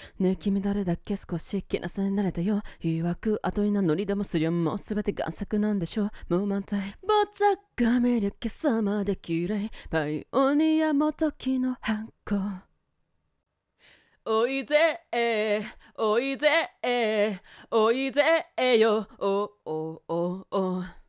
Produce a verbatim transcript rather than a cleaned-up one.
ねえ君誰だっけ、少し気なさになれたよ。曰く後に名乗りでもすりゃもうすべて贋作なんでしょう。無満体ボツが見りゃ今朝まで綺麗。パイオニアも時のハンコ。おいぜえおいぜえおいぜえよおおおお